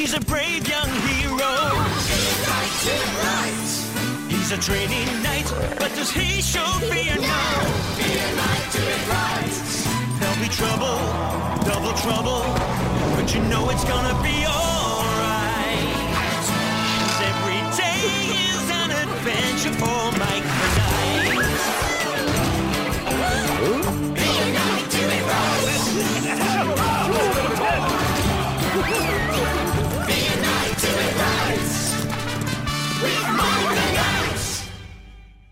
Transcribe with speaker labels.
Speaker 1: He's a brave young hero. He's a training knight, but does he show fear? No. There'll be trouble, double trouble, but you know it's gonna be all